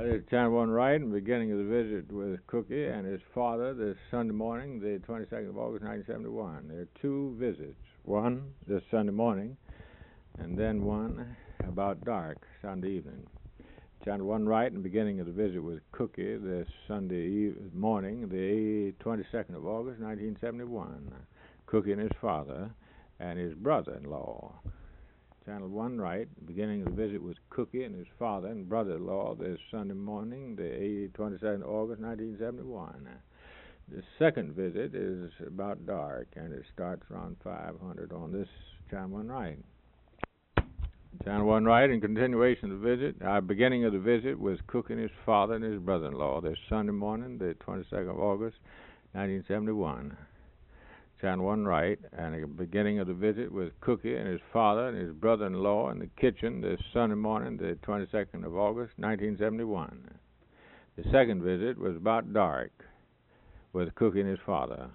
Channel 1 right, and beginning of the visit with Cookie and his father this Sunday morning, the 22nd of August, 1971. There are two visits. One this Sunday morning, and then one about dark Sunday evening. Channel 1 right, and beginning of the visit with Cookie this Sunday morning, the 22nd of August, 1971. Cookie and his father and his brother-in-law. Channel 1 right, beginning of the visit with Cookie and his father and brother-in-law this Sunday morning, the 22nd of August, 1971. The second visit is about dark, and it starts around 500 on this Channel 1 right. Channel 1 right, in continuation of the visit, beginning of the visit with Cookie and his father and his brother-in-law this Sunday morning, the 22nd of August, 1971. Channel 1 right, and the beginning of the visit with Cookie and his father and his brother-in-law in the kitchen this Sunday morning, the 22nd of August, 1971. The second visit was about dark with Cookie and his father.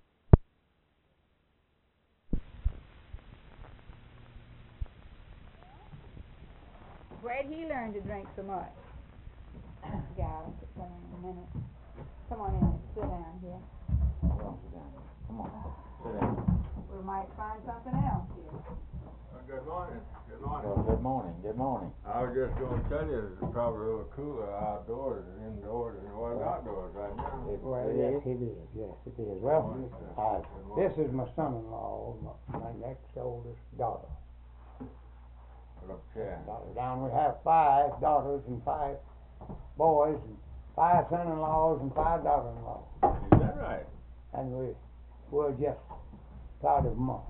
Where'd he learn to drink so much? Yeah, I'll sit down in a minute. Come on in and sit down here. Come on, sit down. We might find something else here. Good morning. Good morning. Well, good morning. Good morning. I was just going to tell you it's probably a little cooler outdoors than indoors than it was outdoors right now. Yes, it is. Yes, it is. Well, this is my son-in-law, my next oldest daughter. Down we have 5 daughters and 5 boys, and 5 son-in-laws and 5 daughters-in-laws. Is that right? And we're just proud of them all.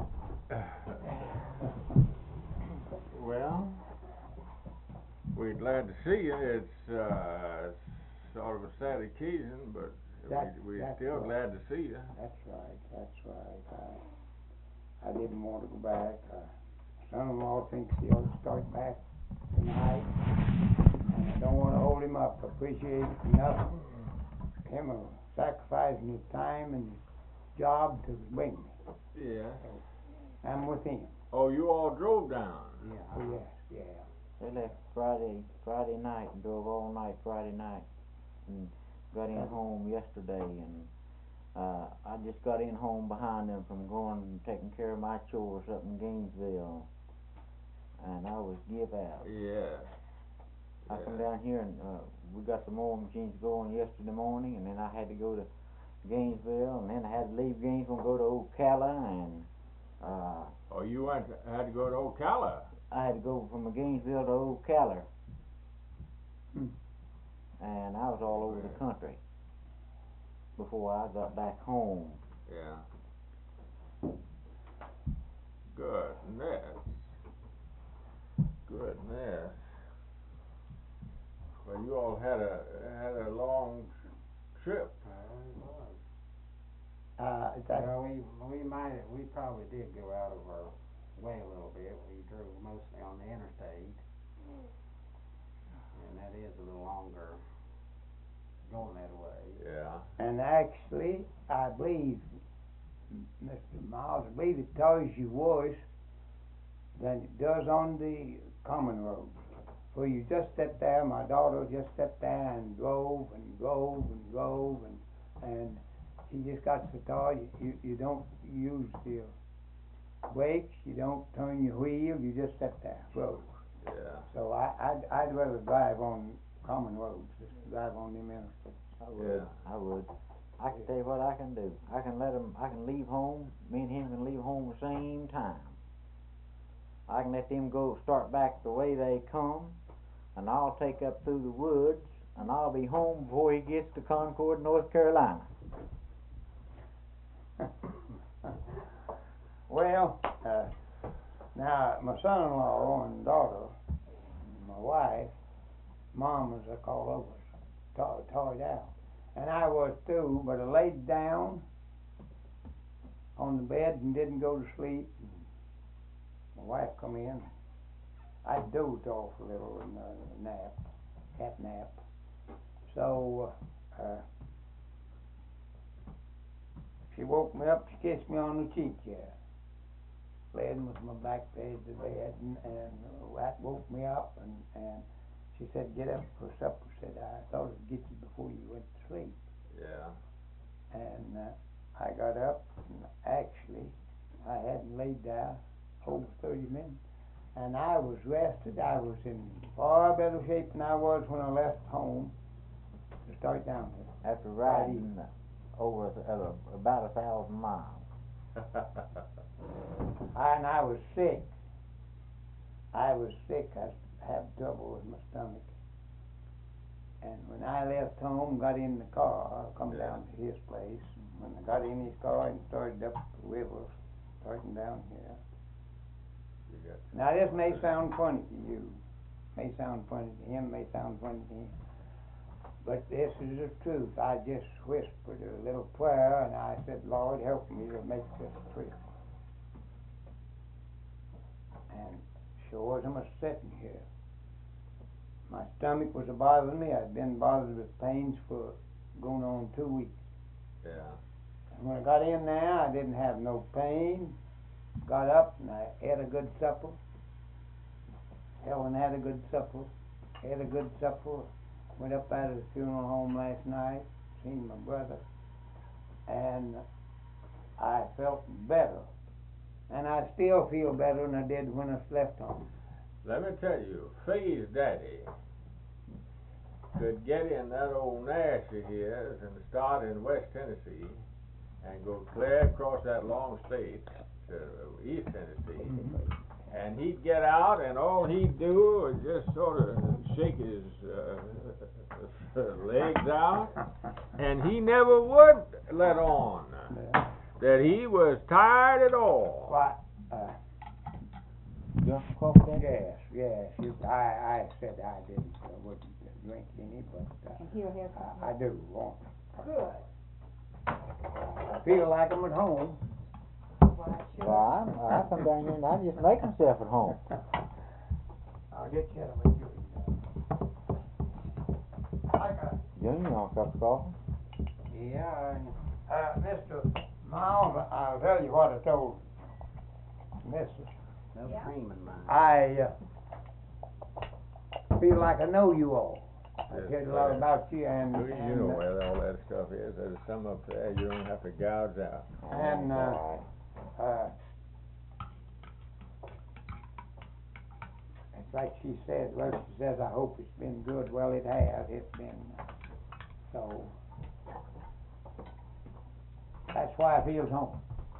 Well, we're glad to see you. It's sort of a sad occasion, but we're still glad to see you. That's right. That's right. I didn't want to go back. Son-in-law thinks he'll start back tonight, and I don't want to hold him up. I appreciate enough him sacrificing his time and his job to bring me. Yeah. So I'm with him. Oh, you all drove down? Yeah. Oh, yes, yeah. They left Friday night and drove all night Friday night and got in home yesterday, and I just got in home behind them from going and taking care of my chores up in Gainesville, and I was give out. Yeah. I come down here and we got the mowing machines going yesterday morning, and then I had to go to Gainesville, and then I had to leave Gainesville and go to Ocala, and oh, you had to go to Ocala? I had to go from Gainesville to Ocala, and I was all over the country before I got back home. Yeah. Goodness. Well, you all had a long trip. We probably did go out of our way a little bit. We drove mostly on the interstate, and that is a little longer going that way. Yeah. And actually, I believe, Mr. Miles, I believe it tells you worse than it does on the common road. Where you just sit there, my daughter just sat there and drove, and she just got so tired, you don't use the brakes, you don't turn your wheel, you just sit there, drove. Yeah. So I'd rather drive on common roads, just drive on them interstates. I would. I can tell you what I can do. I can leave home, me and him can leave home the same time. I can let them start back the way they come, and I'll take up through the woods, and I'll be home before he gets to Concord, North Carolina. Well, now my son-in-law and daughter, my wife, Mom as I call her, tore it out. And I was too, but I laid down on the bed and didn't go to sleep. My wife come in. I dozed off a little in a cat nap. So she woke me up, she kissed me on the cheek here. Laying with my back face to bed, and that woke me up, and She said, get up for supper. Said, I thought it'd get you before you went to sleep. Yeah. And I got up, and actually, I hadn't laid down over 30 minutes. And I was rested. I was in far better shape than I was when I left home to start down here. After riding over about 1,000 miles. And I was sick. I had trouble with my stomach. And when I left home, got in the car, I come down to his place. When I got in his car and started up the river, starting down here. Now this may sound funny to you, may sound funny to him, may sound funny to him, but this is the truth. I just whispered a little prayer and I said, Lord, help me to make this trip. And sure as I'm sitting here, my stomach was bothering me. I'd been bothered with pains for going on 2 weeks. Yeah. And when I got in there, I didn't have no pain. Got up and I ate a good supper. Helen had a good supper. Ate a good supper. Went up out of the funeral home last night. Seen my brother. And I felt better. And I still feel better than I did when I left home. Let me tell you, Faye's daddy could get in that old Nash of his and start in West Tennessee and go clear across that long state to East Tennessee, and he'd get out and all he'd do was just sort of shake his legs out, and he never would let on that he was tired at all. What? You want some coffee? Yes. I said I wouldn't drink any, but And he'll help I do want. Good. I feel like I'm at home. Well, I come down here and I just make myself at home. I'll get you a drink. Junior, you want a cup of coffee? Yeah, Mr. Miles, I'll tell you what I told Mrs. no Yeah. cream in mine. I feel like I know you all. I've Yes, heard a lot sir. about you, and You know where all that stuff is. There's some up there you don't have to gouge out. And, it's like she said. Well, she says, I hope it's been good. Well, it has. It's been so. That's why I feel home.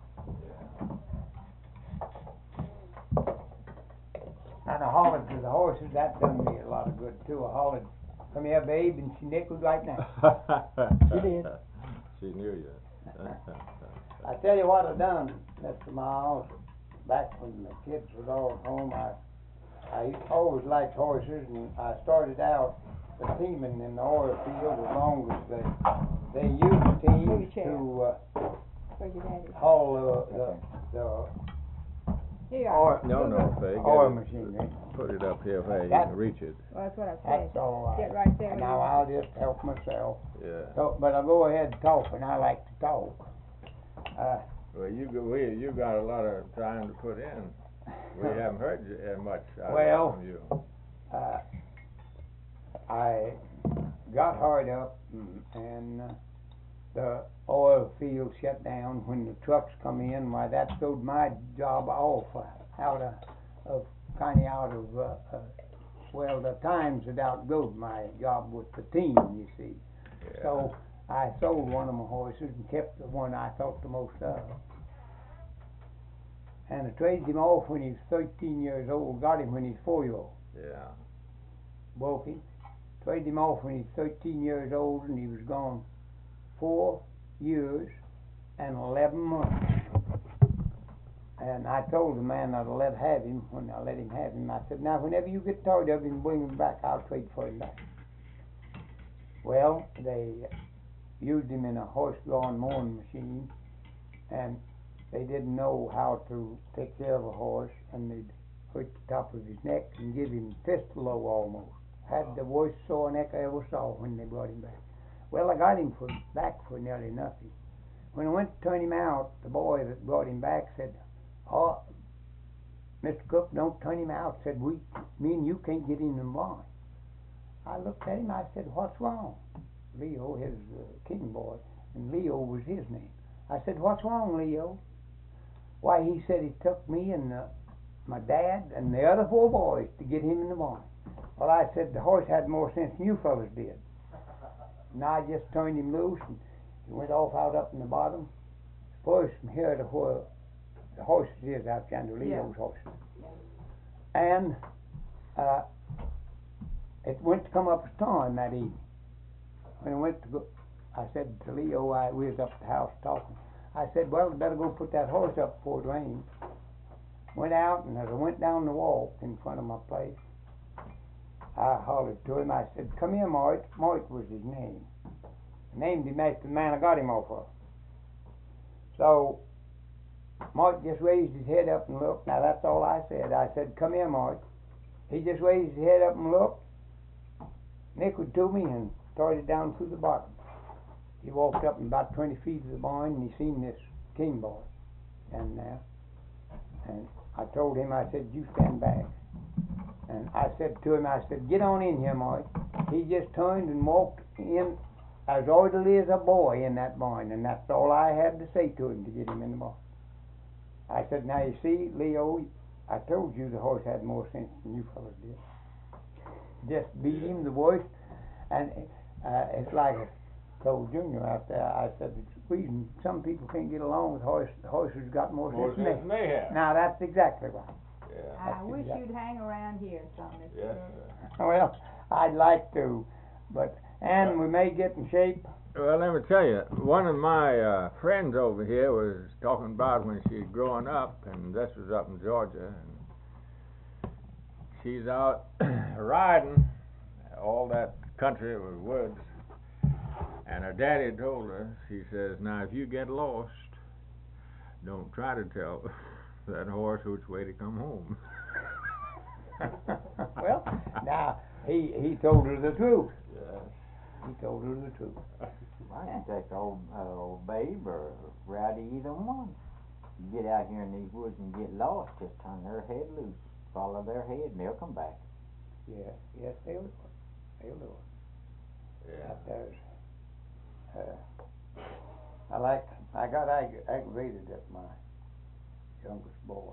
And I hollered to the horses. That done me a lot of good too. I hollered, "Come here, babe," and she nickled right now. She did. She knew you. I tell you what I done, Mr. Miles. Back when the kids was all at home, I always liked horses, and I started out the teaming in the oil field as long as they used teams to Where's your daddy? haul the Here. oil, No, Faye. oil machinery. Put it up here where you That- can reach it. Well, that's what I said. That's all right. Get right there. And with now you. I'll just help myself. Yeah. So, but I'll go ahead talking. I like to talk. Well, you got a lot of time to put in. We haven't heard much Well, from you. I got hard up, and the oil field shut down when the trucks come in. Why, that throwed my job off out of well, the times had outgrowed my job with the team, you see. Yeah. So I sold one of my horses and kept the one I thought the most of. And I traded him off when he was 13 years old, got him when he was 4-year-old. Yeah. Broke him. Traded him off when he was 13 years old, and he was gone 4 years and 11 months. And I told the man I'd let have him when I let him have him. I said, now whenever you get tired of him, bring him back. I'll trade for him back. Well, they used him in a horse lawn mowing machine, and they didn't know how to take care of a horse, and they'd hurt the top of his neck and give him pistol low almost. Had the worst sore neck I ever saw when they brought him back. Well, I got him back for nearly nothing. When I went to turn him out, the boy that brought him back said, "Oh, Mr. Cook, don't turn him out." Said, me and you can't get in the barn. I looked at him, I said, what's wrong? Leo, his king boy, and Leo was his name. I said, what's wrong, Leo? Why, he said he took me and my dad and the other 4 boys to get him in the barn. Well, I said, the horse had more sense than you fellas did. And I just turned him loose, and he went off out up in the bottom. First from here to where the horses is out yonder, Leo's horses. And it went to come up a storm that evening. When I went to go, I said to Leo, we was up at the house talking. I said, well, we better go put that horse up before it rains. Went out, and as I went down the walk in front of my place, I hollered to him. I said, come here, Mort. Mort was his name. I named him after the man I got him off of. So Mort just raised his head up and looked. Now that's all I said. I said, come here, Mort. He just raised his head up and looked, nickered to me, and started down through the bottom. He walked up about 20 feet of the barn, and he seen this king boy standing there. And I told him, I said, you stand back. And I said to him, I said, get on in here, Mort. He just turned and walked in as orderly as a boy in that barn, and that's all I had to say to him to get him in the barn. I said, now you see, Leo, I told you the horse had more sense than you fellas did. Just beat him the worst, and it's like I told Junior out there, I said, the reason some people can't get along with the horses got more sense than they have. Now that's exactly right. Yeah. I wish you'd hang around here some, Mr. Yes, Curry. Well, I'd like to, but, and we may get in shape. Well, let me tell you, one of my friends over here was talking about when she's growing up, and this was up in Georgia, and she's out riding all that country with woods, and her daddy told her, he says, now if you get lost, don't try to tell that horse which way to come home. Well, now, he told her the truth. Yes. He told her the truth. I can take old Babe or Rowdy, either one. You get out here in these woods and get lost, just turn their head loose, follow their head, and they'll come back. Yes, they'll do it. They'll do it. Yeah. That does. I got aggravated at my youngest boy.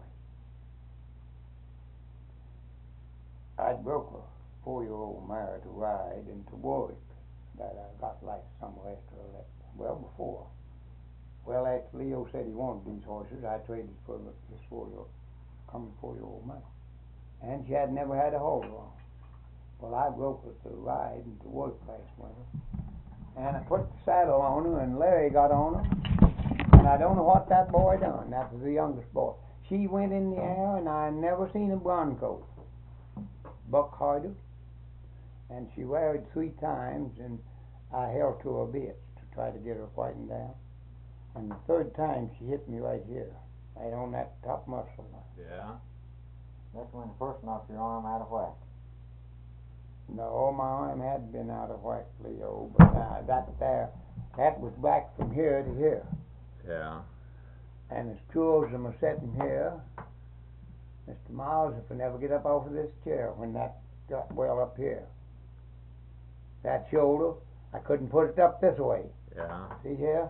I'd broke a 4-year-old mare to ride and to work that I got like somewhere after I left. Well, before. Well, after Leo said he wanted these horses, I traded for this 4-year-old mare. And she had never had a horse on. Well, I broke her to ride and to work last winter. And I put the saddle on her, and Larry got on her. And I don't know what that boy done. That was the youngest boy. She went in the air, and I never seen a bronco buck harder. And she worried 3 times, and I held to her bits to try to get her quietened down. And the 3rd time, she hit me right here, right on that top muscle. Yeah. That's when the first knocked your arm out of whack. No, my arm had been out of whack, Leo, but that was back from here to here. Yeah. And as true as I'm sitting here, Mr. Miles, if I never get up off of this chair when that got well up here, that shoulder, I couldn't put it up this way. Yeah. See here?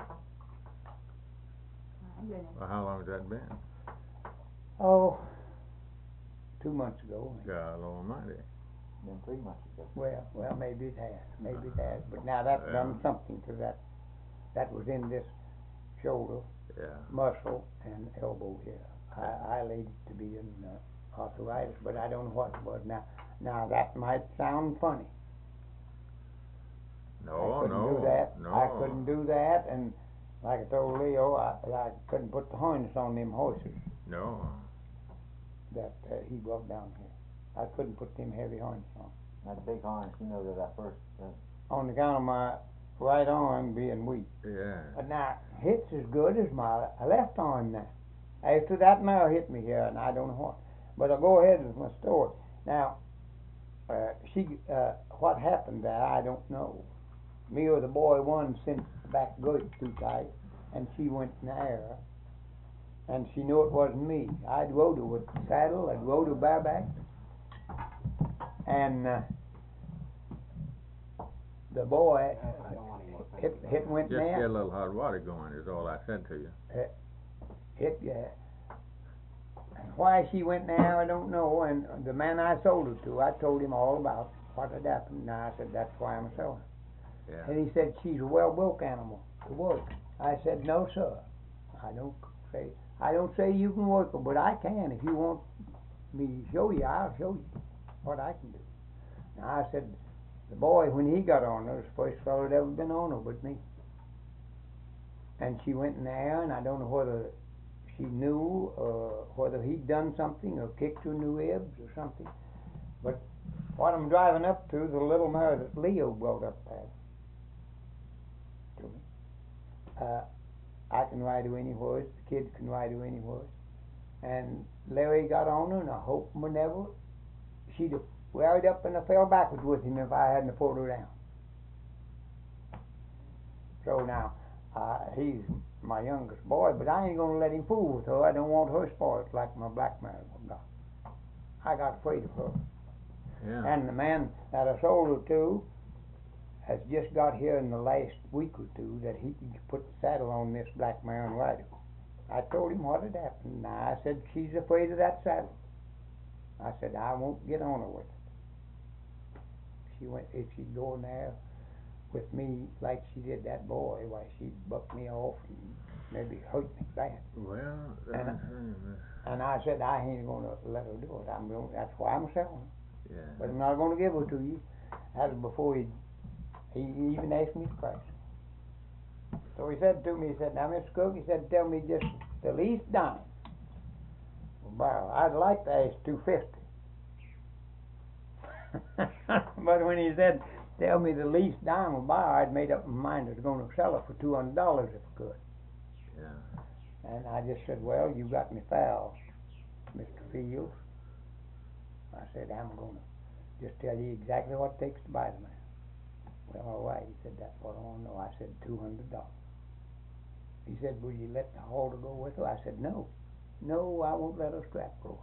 Well, how long has that been? Oh, 2 months ago. God almighty. Been 3 months ago. Well, maybe it has. But now that's done something to that. That was in this shoulder, muscle, and elbow here. I laid it to be in arthritis, but I don't know what it was. Now that might sound funny. No, I couldn't do that, and like I told Leo, I couldn't put the harness on them horses No. that he brought down here. I couldn't put them heavy harness on. That big harness, you know, that I first... On account of my right arm being weak. Yeah. But now, it's as good as my left arm now. After that mare hit me here, and I don't know what. But I'll go ahead with my story. Now, what happened there, I don't know. Me or the boy one sent the back girth too tight, and she went in the air. And she knew it wasn't me. I'd rode her with the saddle, I'd rode her bareback. And the boy Donnie. hit went Just get a there. little hot water going is all I said to you. Hit and why she went there, I don't know. And the man I sold it to, I told him all about what had happened. Now I said, that's why I'm selling. Yeah. And he said, she's a well-built animal to work. I said, no, sir. I don't say you can work her, but I can. If you want me to show you, I'll show you what I can do. Now I said, the boy, when he got on her, was the first fellow that ever been on her but me. And she went in there, and I don't know whether she knew, whether he'd done something or kicked her in the ribs or something. But what I'm driving up to, the little mare that Leo brought up there to me. I can ride her anywhere, the kids can ride her anywhere. And Larry got on her, and I hope whenever she'd have rallied up and I fell backwards with him if I hadn't pulled her down. So now, he's my youngest boy, but I ain't gonna let him fool with her. I don't want her spoiled like my black mare got. I got afraid of her. Yeah. And the man that I sold her to has just got here in the last week or two that he can put the saddle on this black mare and ride her. I told him what had happened. Now I said, she's afraid of that saddle. I said, I won't get on her with it. If she'd go in there with me like she did that boy, why she'd buck me off and maybe hurt me bad. Well, And I said, I ain't gonna let her do it. That's why I'm selling her. yeah. But I'm not gonna give her to you. That was before he even asked me the price. So he said to me, he said, now Mr. Cook, he said, tell me just the least dime. Well, I'd like to ask $250. But when he said, tell me the least dime of buyer, I'd made up my mind I was going to sell her for $200 if I could. Yeah. And I just said, well, you got me foul, Mr. Fields. I said, I'm going to just tell you exactly what it takes to buy the man. Well, all right. He said, that's what I want to know. I said, $200. He said, will you let the halter go with her? I said, no. No, I won't let her strap go.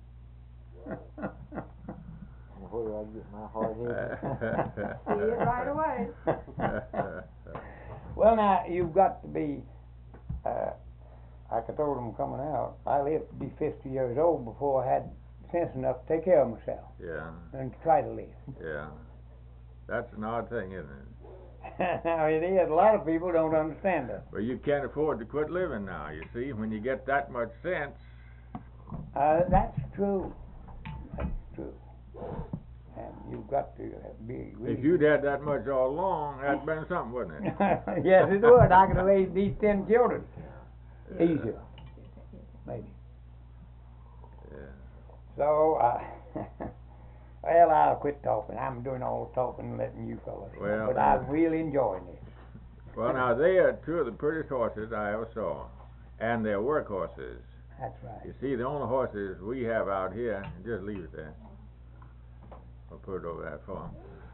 Where do I get my hard head? See it right away. Well, now, you've got to be, like I told them coming out, I lived to be 50 years old before I had sense enough to take care of myself Yeah. and to try to live. Yeah. That's an odd thing, isn't it? Now, it is. A lot of people don't understand that. Well, you can't afford to quit living now, you see. When you get that much sense. That's true. That's true. And you've got to be really... If you'd had that much all along, that'd been something, wouldn't it? Yes, it would. I could have raised these 10 children. Easier. Maybe. Yeah. So, well, I'll quit talking. I'm doing all the talking and letting you fellas. Well, but I'm really enjoying it. Well, now, they are two of the prettiest horses I ever saw. And they're work horses. That's right. You see, the only horses we have out here, just leave it there. I'll put it over that farm.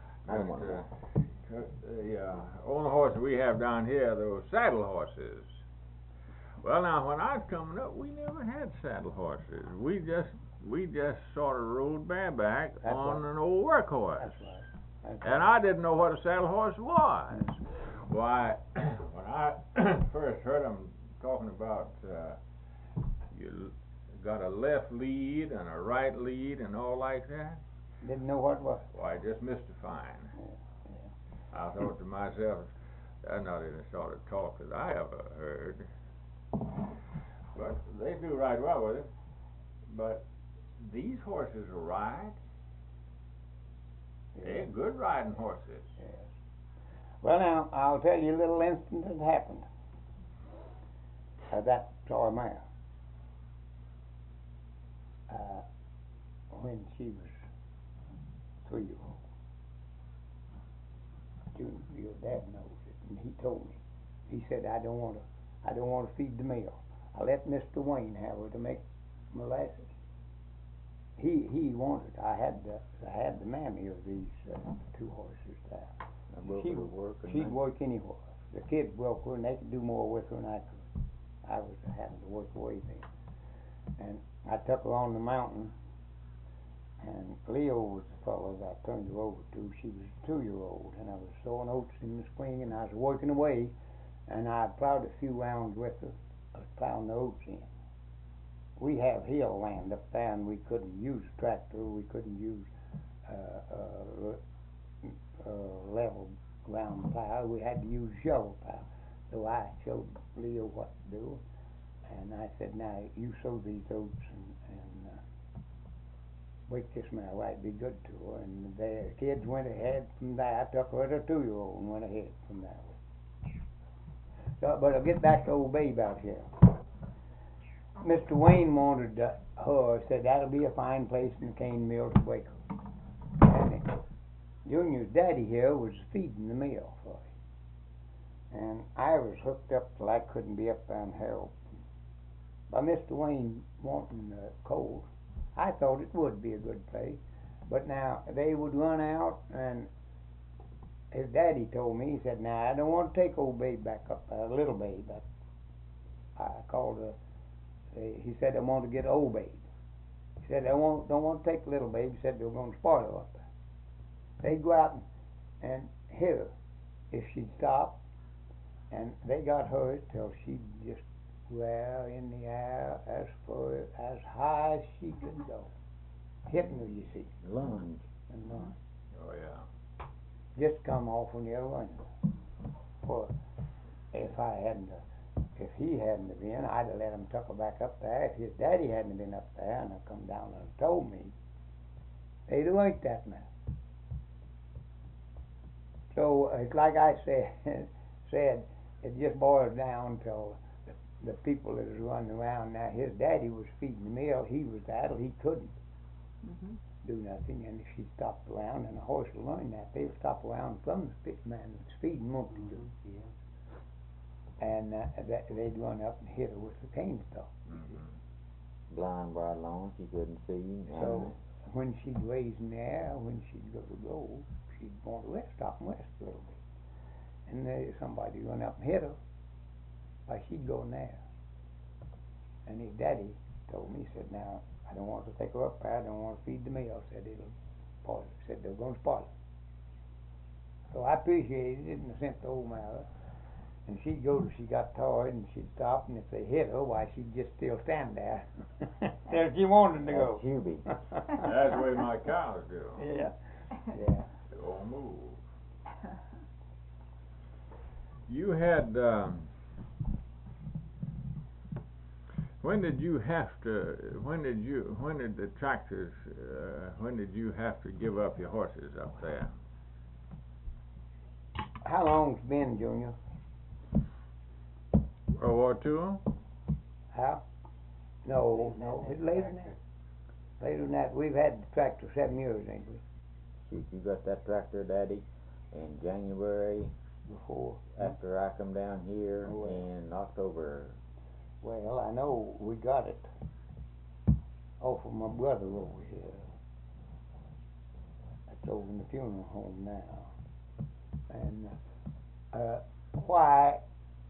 The only horses we have down here are those saddle horses. Well, now, when I was coming up, we never had saddle horses. We just sort of rode bareback on an old work horse. That's right. That's And I didn't know what a saddle horse was. Why, when I first heard them talking about you got a left lead and a right lead and all like that, Didn't know what it was. why, just mystifying. Yeah. I thought to myself, that's not any sort of talk that I ever heard. But they do ride well with it. But these horses will ride. They're good riding horses. Yes. Well, now, I'll tell you a little incident that happened. That toy mare. When she was 3-year-old. Your dad knows it, and he told me. He said, I don't want to feed the meal. I let Mr. Wayne have her to make molasses. He wanted. I had the mammy of these two horses there. She'd work anywhere. The kids broke her, and they could do more with her than I could. I was having to work away then. And I took her on the mountain, And Leo was the fellow that I turned her over to. She was a 2-year-old, and I was sowing oats in the spring, and I was working away, and I plowed a few rounds with her. I was plowing the oats in. We have hill land up there, and we couldn't use a tractor. We couldn't use level ground plow. We had to use shovel plow. So I showed Leo what to do, and I said, "Now you sow these oats and wake this mare right, be good to her." And the kids went ahead from there. I took her as a 2-year-old and went ahead from there. So, but I'll get back to old Babe out here. Mr. Wayne wanted her, said that'll be a fine place in the cane mill to wake her. And Junior's daddy here was feeding the mill for him. And I was hooked up till I couldn't be up there and help. By Mr. Wayne wanting the coal, I thought it would be a good place. But now they would run out, and his daddy told me, he said, "Now I don't want to take old Babe back up there, little Babe." I called her. He said, "I want to get old Babe." He said, don't want to take little Babe." He said, "They're going to spoil her up there. They'd go out and hit her if she'd stop." And they got her till she just well in the air as high as she could go, hitting her, you see. Lunge. And lunge. Oh, yeah. Just come off when you're running. For if he hadn't have been, I'd have let him tuck her back up there. If his daddy hadn't have been up there and have come down and told me, they'd have worked that man. So it's like I said, it just boils down till the people that is running around now. His daddy was feeding the mill. He was idle. He couldn't do nothing. And if she stopped around, and a horse will learn that, they'll stop around from the man that's feeding, won't they? And they'd run up and hit her with the cane stalk. Blind bridle long, she couldn't see. So when she'd raise in the air, when she'd go to go, she'd want to rest, stop and rest a little bit. And somebody run up and hit her, why she'd go in there. And his daddy told me, he said, "Now, I don't want to take her up there, I don't want to feed the mill." Said it'll spoil her. Said they're going to spoil her. So I appreciated it, and I sent the old mare. And she'd go till she got tired, and she'd stop, and if they hit her, why she'd just still stand there till she wanted to go. That's Hubie. That's the way my cows do. Yeah. They all move. You had, when did you have to give up your horses up there? How long's it been, Junior? World War II? How? No, it's later than that. Later than that. We've had the tractor 7 years, ain't we? Shoot, you got that tractor, Daddy, in January Before. after I come down here Oh, well. in October. Well, I know we got it off of my brother over here. That's over in the funeral home now. And why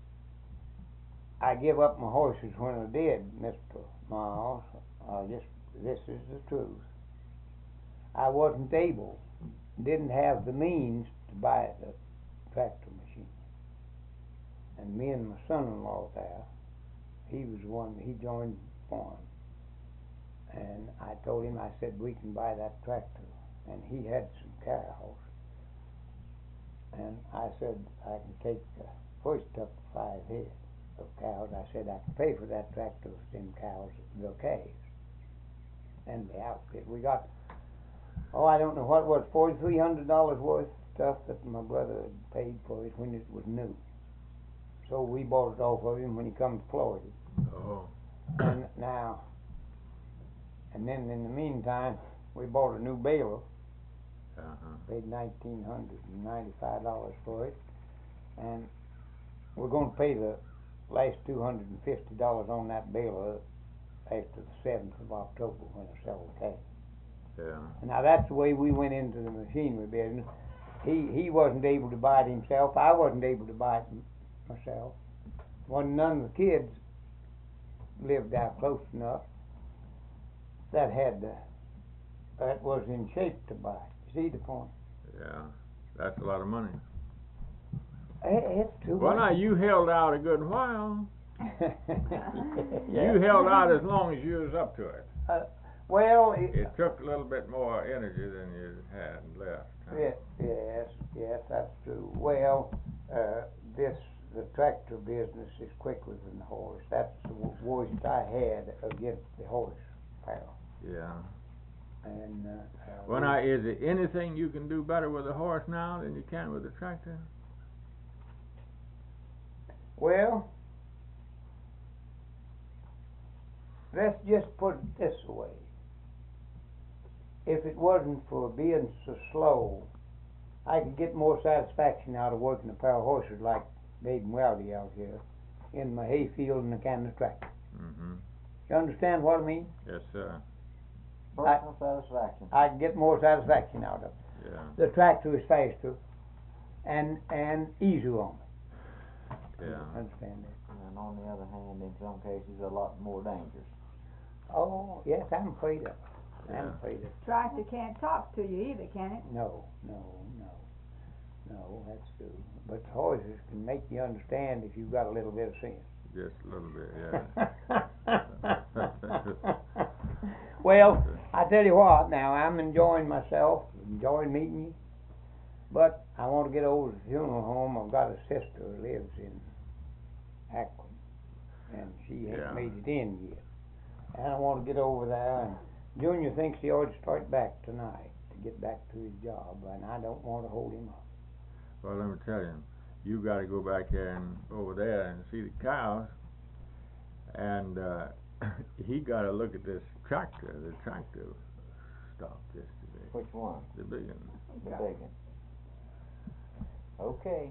I give up my horses when I did, Mr. Miles, this is the truth. I wasn't able, didn't have the means to buy the tractor machine. And me and my son-in-law there, he was the one, he joined the farm. And I told him, I said, "We can buy that tractor." And he had some cows. And I said, "I can take, first up 5 head of cows." I said, "I can pay for that tractor with them cows, the calves." And the outfit. We got, I don't know what it was, $4,300 worth of stuff that my brother had paid for it when it was new. So we bought it off of him when he come to Florida. Oh. And now, and then in the meantime, we bought a new baler. Paid $1,995 for it, and we're going to pay the last $250 on that baler after the 7th of October when I sell the calf. Yeah. Now that's the way we went into the machinery business. He wasn't able to buy it himself. I wasn't able to buy it myself. None of the kids lived out close enough that had the that was in shape to buy. See the point? Yeah, that's a lot of money. It's too Well, now, much. you held out a good while. Yeah. You held out as long as you was up to it. Well, It took a little bit more energy than you had left. Huh? yes, that's true. Well, the tractor business is quicker than the horse. That's the worst I had against the horse power. Yeah. And Well, now, is there anything you can do better with a horse now than you can with a tractor? well, let's just put it this way. If it wasn't for being so slow, I could get more satisfaction out of working a pair of horses like Dave and Rowdy out here in my hayfield and the canvas tractor. Mm-hmm. You understand what I mean? Yes, sir. Personal satisfaction. I could get more satisfaction out of it. Yeah. The tractor is faster and easier on me. Yeah. Understand that? And on the other hand, in some cases, a lot more dangerous. Oh, yes, I'm afraid of it. I'm Yeah. afraid of it. Tractor can't talk to you either, can it? No, that's true. But horses can make you understand if you've got a little bit of sense. Just a little bit, yeah. Well, I tell you what, now I'm enjoying myself, enjoying meeting you, but I want to get over to the funeral home. I've got a sister who lives in Akron, and she ain't Yeah. made it in yet. And I want to get over there, and Junior thinks he ought to start back tonight to get back to his job, and I don't want to hold him up. Well, let me tell you, you got to go back there and over there and see the cows, and he got to look at this tractor. The tractor stopped yesterday. Which one? The big one. The big one. Okay.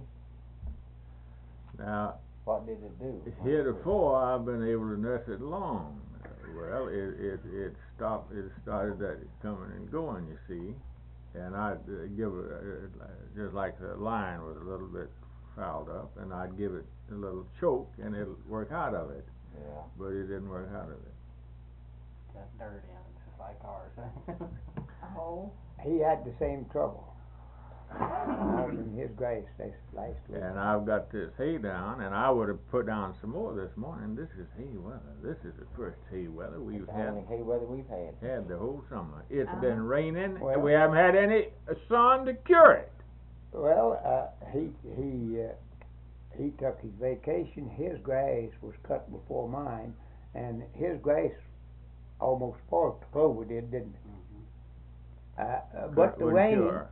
Now, What did it do? heretofore, I've been able to nurse it long. Well, it stopped. It started that coming and going, you see, and I'd give it just like the line was a little bit fouled up, and I'd give it a little choke, and it'll work out of it. Yeah. But it didn't work out of it. Got dirt in it, just like ours. Oh. He had the same trouble. I was in his grace last week. And I've got this hay down, and I would have put down some more this morning. This is hay weather. This is the first hay weather we've That's the only hay weather we've had. the whole summer. It's Uh-huh. been raining, Well- and we haven't had any sun to cure it. Well, he took his vacation. His grass was cut before mine, and his grass almost spoiled the clover didn't it? But the Wouldn't rain, cure.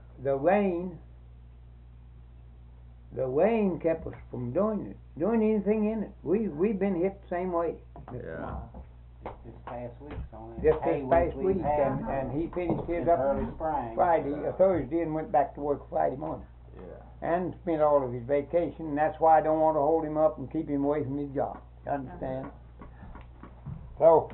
the rain kept us from doing anything in it. We've been hit the same way. Mr. Yeah. Miles. This past week's only Just hay this past we've week, had and he finished his in up early spring. Thursday, and went back to work Friday morning. Yeah. And spent all of his vacation, and that's why I don't want to hold him up and keep him away from his job. You understand? So,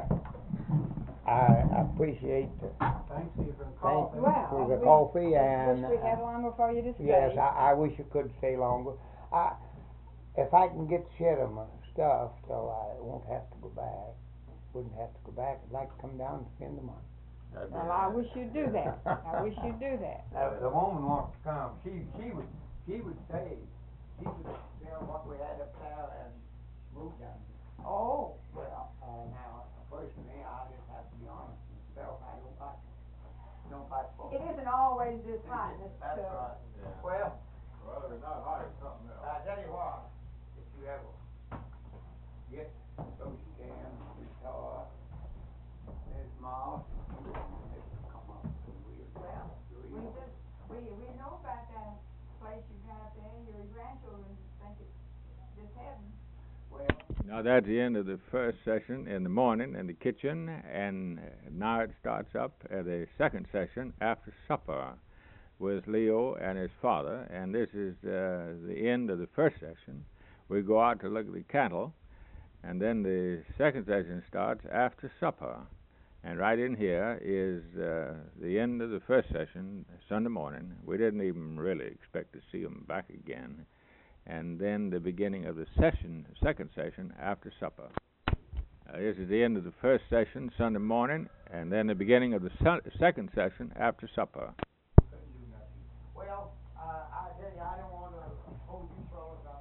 I appreciate Thanks to you for the thank coffee. you Well, for the we coffee, and Wish we had longer for you to stay. yes, I wish I could stay longer. If I can get shed of my stuff, so I won't have to go back, wouldn't have to go back, I'd like to come down and spend the month. That'd be Well, I nice. wish you'd do that. I wish you'd do that. The woman wants to come, she would stay, she would sell what we had up there and move down. Oh. Well, now, personally, I just have to be honest with myself, I don't like It isn't always this hot, Mr. That's Tubbs. right. Yeah. Well, Well, if it's not hot, it's something else. I tell you what, if you ever get so you can, guitar, Miss Moss, this will come up. Well, we know about that place you got there. Your grandchildren think it's just heaven. Now that's the end of the first session in the morning in the kitchen, and now it starts up at the second session after supper with Leo and his father, and this is the end of the first session. We go out to look at the cattle, and then the second session starts after supper. And right in here is the end of the first session, Sunday morning. We didn't even really expect to see them back again. And then the beginning of the second session after supper. This is the end of the first session, Sunday morning, and then the beginning of the second session after supper. Well, I tell you, I don't want to hold you fellas up.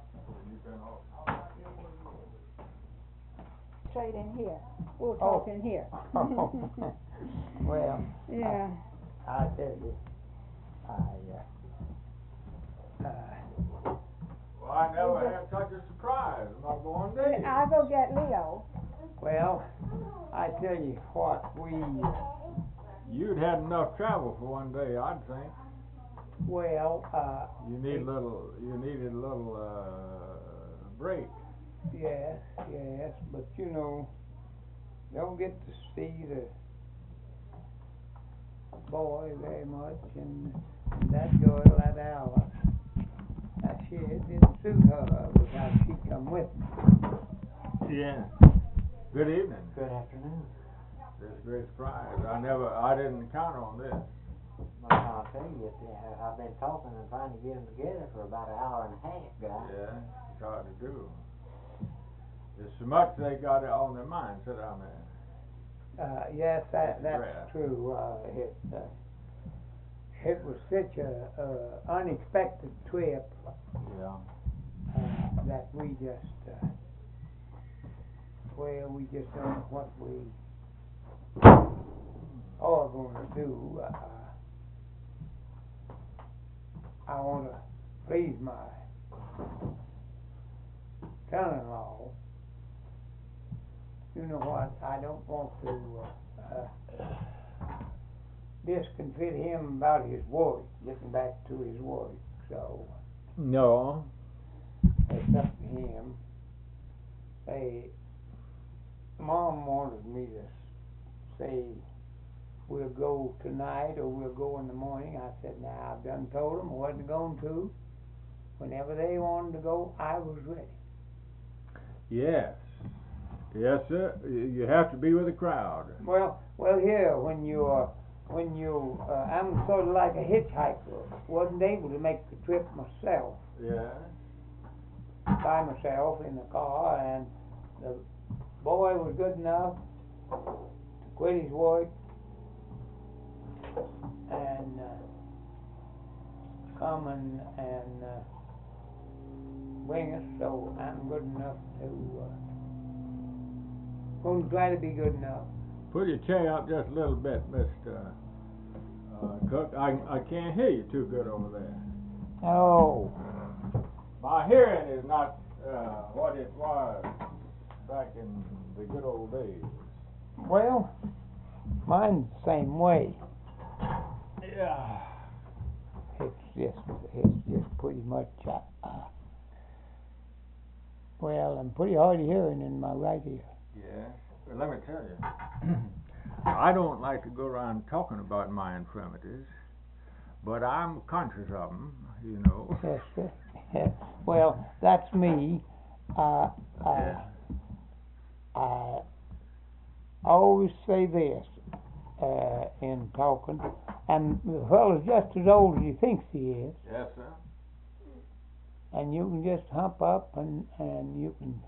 Straight in here. We'll talk in here. Well, Yeah. I tell you, Well, I never had such a surprise. I'm not going there. I'll go get Leo. well, I tell you what, You'd had enough travel for one day, I'd think. You needed a little break. yes, but you know, don't get to see the boy very much, and that girl, that Alice, she didn't suit her without she come with me. Yeah. Good evening. Good afternoon. This is a great surprise. I didn't count on this. Well, I'll tell you, I've been talking and trying to get them together for about an hour and a half, guys. Yeah, it's hard to do. There's so much they got on their mind. Sit down there. Yes, That's that's rare. true. It was such a unexpected trip Yeah. that we just we just don't know what we are going to do. I want to please my son-in-law. You know what? I don't want to discomfit him about his work, getting back to his work. So No. it's up to him. Mom wanted me to say we'll go tonight or we'll go in the morning. I said, now I've done told them I wasn't going to. Whenever they wanted to go, I was ready. Yes. Yes, sir. You have to be with the crowd. Well, here when you I'm sort of like a hitchhiker. Wasn't able to make the trip myself Yeah. by myself in the car, and the boy was good enough to quit his work and come and bring us. So I'm good enough to going to try to be good enough. Pull your chair up just a little bit, Mr. Cook. I can't hear you too good over there. Oh. My hearing is not what it was back in the good old days. Well, mine's the same way. Yeah. It's just pretty much well, I'm pretty hard of hearing in my right ear. Yes. Well, let me tell you, I don't like to go around talking about my infirmities, but I'm conscious of them, you know. Yes, sir. Well, that's me. I always say this in talking, and the fellow's just as old as he thinks he is, Yes, sir. and you can just hump up and you can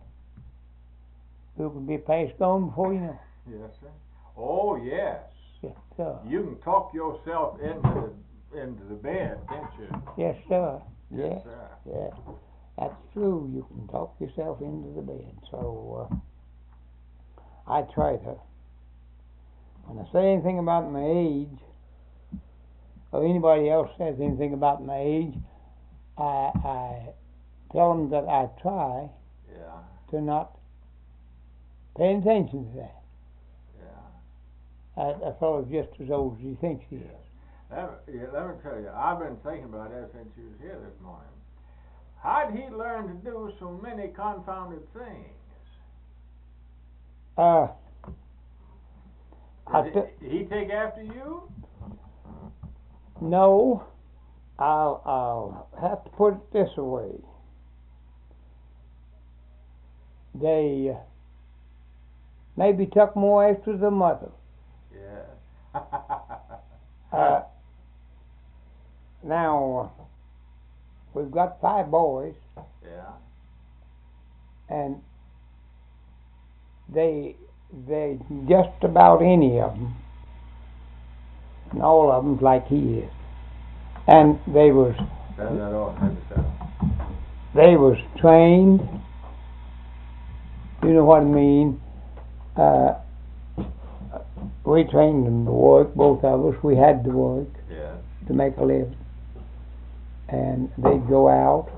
be passed on before you know. Yes, sir. Oh, yes. Yes, sir. You can talk yourself into the bed, can't you? Yes, sir. Yes, sir. Yeah, that's true. You can talk yourself into the bed. So I try to. When I say anything about my age, or anybody else says anything about my age, I tell them that I try Yeah. to not pay attention to that. Yeah. A fellow's just as old as he thinks he is. Let me tell you, I've been thinking about that since you was here this morning. How'd he learn to do so many confounded things? Did he take after you? No, I'll have to put it this way. They maybe took more after the mother. Yeah. Now, we've got 5 boys, Yeah. and they they just about any of them, and all of them's like he is, and they was trained. You know what I mean? We trained them to work, both of us. We had to work to make a living, and they'd go out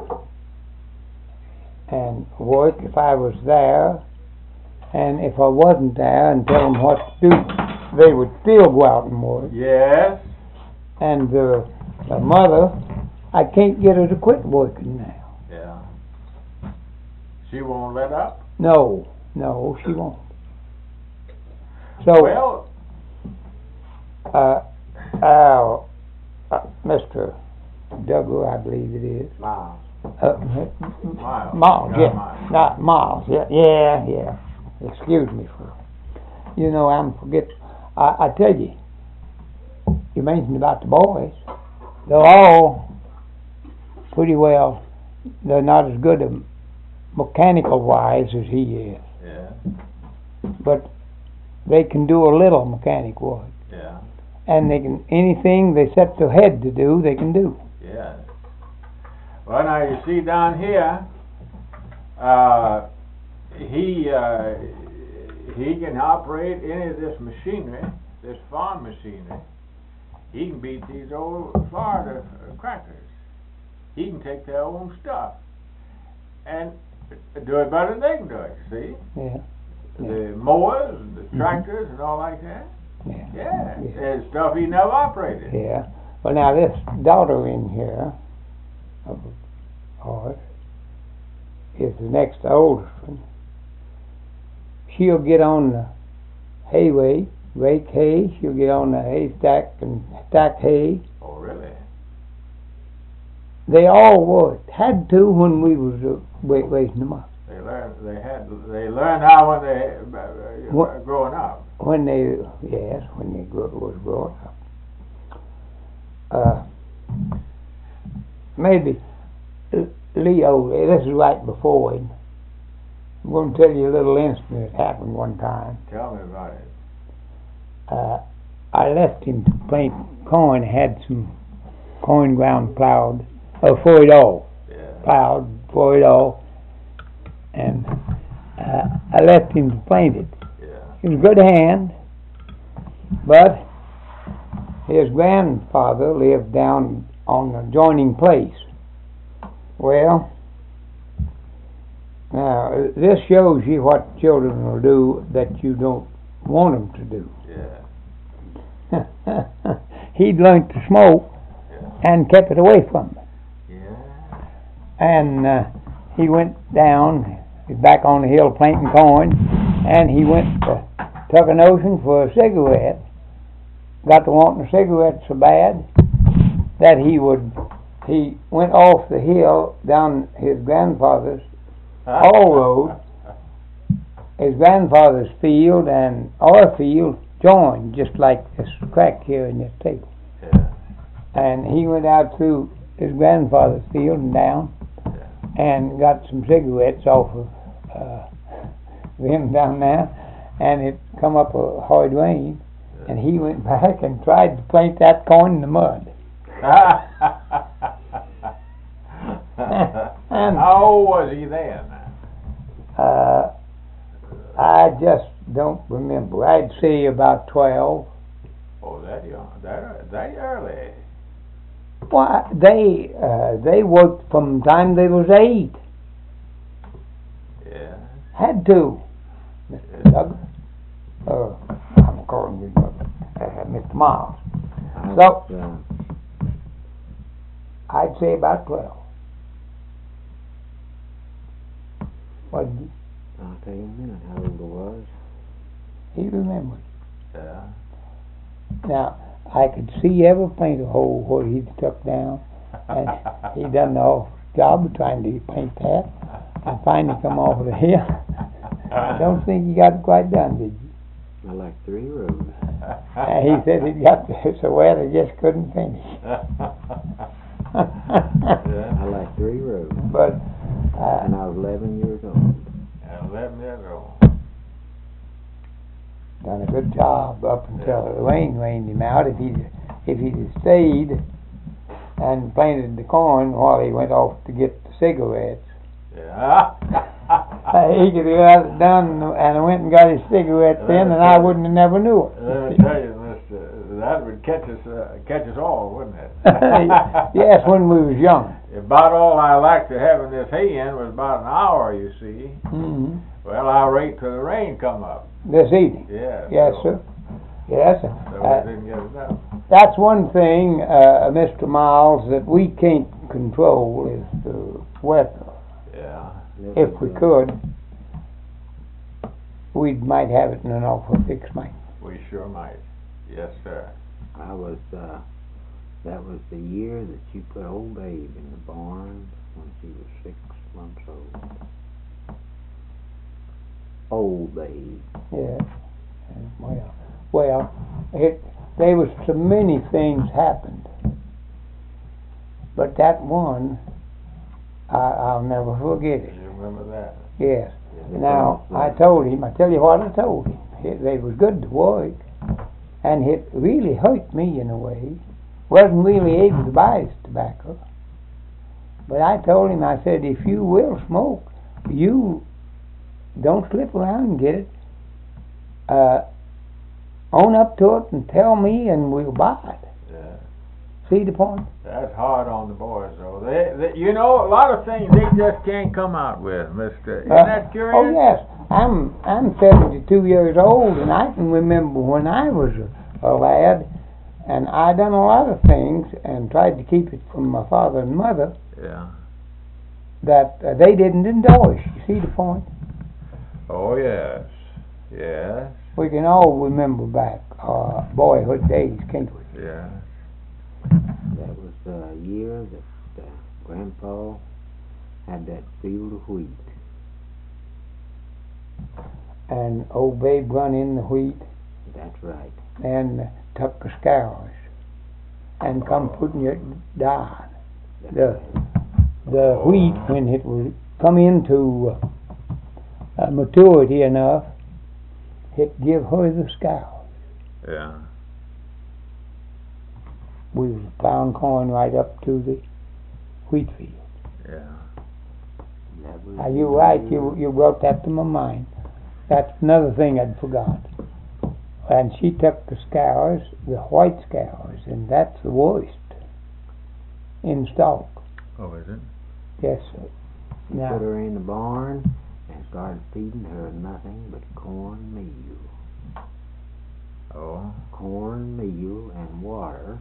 and work if I was there, and if I wasn't there and tell them what to do, they would still go out and work. Yes. And the mother, I can't get her to quit working now. Yeah. She won't let up? No, she won't. So, well, Mr. Duggar, I believe it is. Miles. Miles, yeah. Not Miles, yeah. Excuse me for, I'm forgetting. I tell you, you mentioned about the boys. They're all pretty well, they're not as good mechanical wise as he is. Yeah. But they can do a little mechanic work. Yeah. And they can, anything they set their head to do, they can do. Yeah. Well, now you see down here, he can operate any of this machinery, this farm machinery. He can beat these old Florida crackers. He can take their own stuff and do it better than they can do it, you see? Yeah. The mowers, and the tractors, and all like that. Yeah. There's stuff he never operated. Yeah. Well, now this daughter in here of ours is the next oldest one. She'll get on the hayway, rake hay. She'll get on the haystack and stack hay. Oh, really? They all would. Had to when we was raising them up. They learned how when they growing up. When they was growing up. Maybe Leo, this is right before him. I'm going to tell you a little incident that happened one time. Tell me about it. I left him to plant corn. Had some corn ground plowed, for it all. Yeah. Plowed for it all. And I left him to plant it. Yeah. He was a good hand, but his grandfather lived down on the adjoining place. Well, now this shows you what children will do that you don't want them to do. Yeah. He'd learned to smoke and kept it away from me. Yeah. And he went down, he's back on the hill planting corn, and he went to Tucking Ocean for a cigarette. Got to wanting a cigarette so bad that he went off the hill down his grandfather's Hall Road. His grandfather's field and our field joined, just like this crack here in this table. Yeah. And he went out through his grandfather's field and down, and got some cigarettes off of them down there, and it come up a hard rain, and he went back and tried to plant that corn in the mud. And how old was he then? I just don't remember. I'd say about 12. Oh, that young, that early. Well, they worked from the time they was 8. Yeah. Had to, Mr. Douglas. I'm calling you Mr. Miles. So, I'd say about 12. What did you? I'll tell you in a minute how old I was. He remembered. Yeah. Now, I could see every paint a hole where he took down, and he done the whole job of trying to paint that. I finally come off of the hill. I don't think he got it quite done, did you? I like 3 rows. And he said he got so wet he just couldn't finish. I like 3 rows. But and I was 11 years old. 11 years old. done a good job up until the rain rained him out. If he'd have stayed and planted the corn while he went off to get the cigarettes, Yeah. he could have got it done and went and got his cigarettes then, and I wouldn't have never knew it. Let me tell you, mister, that would catch us all, wouldn't it? Yes, when we was young. About all I liked to having this hay in was about an hour, you see. Mm-hmm. Well, I'll wait till the rain come up. This evening. Yeah. Yes, so, sir. Yes, sir. So we didn't get it done. That's one thing, Mr. Miles, that we can't control is the weather. Yeah. If we could, we might have it in an awful fix, mate. We sure might. Yes, sir. That was the year that you put old Babe in the barn when she was 6 months old. Old Babe. Yeah. Well, there was so many things happened, but that one, I'll never forget it. You remember that? Yes. Now, I told him, I tell you what I told him. They was good to work, and it really hurt me in a way. Wasn't really able to buy his tobacco. But I told him, I said, if you will smoke, you don't slip around and get it. Own up to it and tell me and we'll buy it. Yeah. See the point? That's hard on the boys, though. They you know, a lot of things they just can't come out with, mister. Isn't that curious? Oh, yes. I'm 72 years old, and I can remember when I was a lad, and I done a lot of things and tried to keep it from my father and mother Yeah. that they didn't endorse. You see the point? Oh, yes. Yes. We can all remember back our boyhood days, can't we? Yeah. That was the year that Grandpa had that field of wheat. And old Babe run in the wheat That's right. and took the scours and come putting it down. That's The wheat, when it would come into maturity enough, it give her the scours. Yeah. We was plowing corn right up to the wheat field. Yeah. That was Now, you're right, you brought that to my mind. That's another thing I'd forgot. And she took the scours, the white scours, and that's the worst in stalk. Oh, is it? Yes, sir. He Now, put her in the barn and started feeding her nothing but cornmeal. Oh. Cornmeal and water,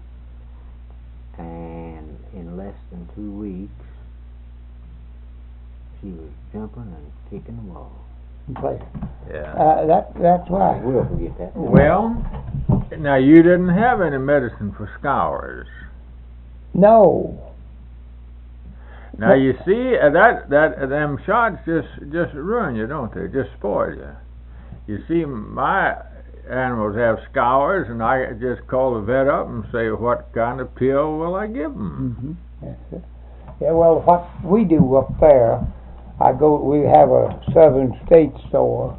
and in less than 2 weeks she was jumping and kicking the wall. play. Yeah. That's right. We'll forget that. Well, now you didn't have any medicine for scours. No. Now you see that them shots just ruin you, don't they? Just spoil you. You see, my animals have scours, and I just call the vet up and say, what kind of pill will I give them? Mm-hmm. Yes, sir. Yeah, well, what we do up there, we have a Southern State store.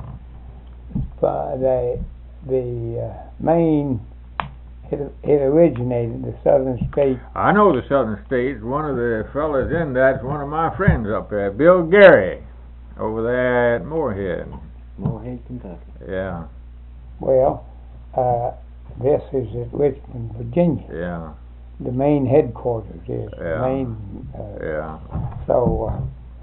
The main, it originated, the Southern State. I know the Southern States. One of the fellas in that's one of my friends up there, Bill Gary, over there at Moorhead. Moorhead, Kentucky. Yeah. Well, this is at Richmond, Virginia. Yeah. The main headquarters is. Yeah. The main, Yeah. So,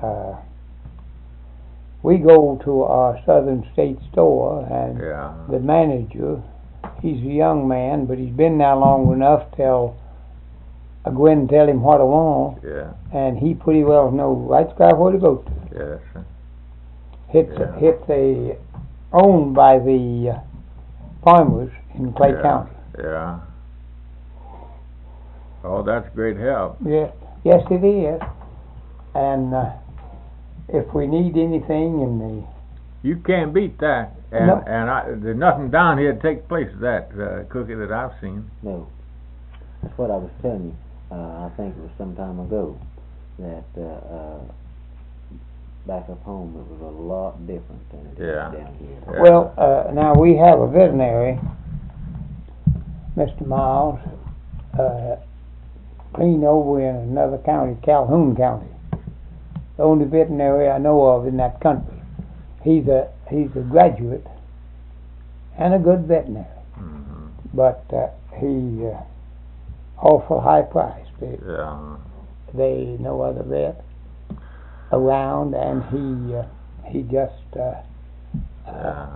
we go to our Southern State store, and Yeah. the manager, he's a young man, but he's been there long enough till I go in and tell him what I want, Yeah. and he pretty well knows right square where to go to. Yes. It's owned by the farmers in Clay Yeah. County. Yeah. Oh, that's great help. Yes, it is. And if we need anything in the You can't beat that. And No. there's nothing down here to take place of that cookie that I've seen. No. That's what I was telling you. I think it was some time ago that back up home, it was a lot different than it is Yeah. down here. Yeah. Well, now we have a veterinary, Mr. Miles, clean over in another county, Calhoun County. The only veterinary I know of in that country. He's a graduate and a good veterinary, Mhm. but he awful high priced. Yeah. They no other vet around, and he just Yeah.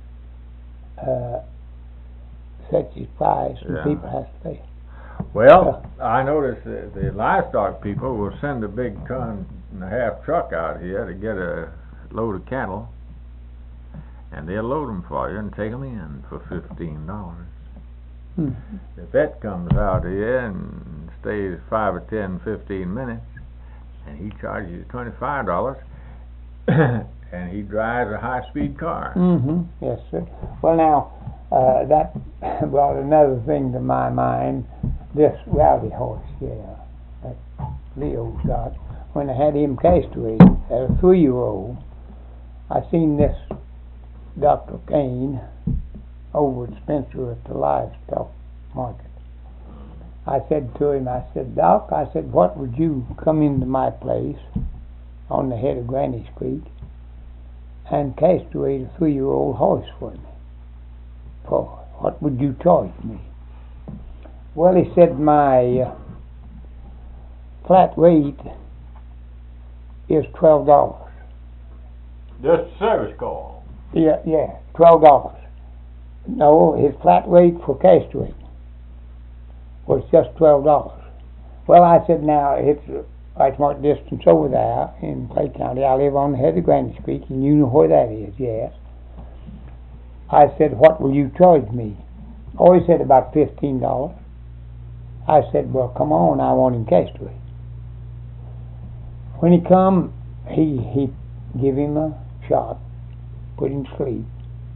sets his price, and Yeah. people have to pay. Well, I noticed that the livestock people will send a big ton and a half truck out here to get a load of cattle, and they'll load them for you and take them in for $15. Hmm. The vet comes out here and stays 5 or 10, 15 minutes, and he charges you $25, and he drives a high-speed car. Mm-hmm. Yes, sir. Well, now that brought another thing to my mind. This rowdy horse here that Leo's got. When I had him castrated as a 3-year-old, I seen this Dr. Kane over at Spencer at the livestock market. I said to him, I said, Doc, I said, what would you come into my place on the head of Granny's Creek and castrate a 3-year-old horse for me? For what would you charge me? Well, he said, my flat rate is $12. Just a service call. Yeah, $12. No, his flat rate for castrating was just $12. Well, I said, now, it's right smart distance over there in Clay County. I live on the head of Granny's Creek, and you know where that is, yes. I said, what will you charge me? Oh, he said, about $15. I said, well, come on, I want him castrated. When he come, he give him a shot, put him to sleep.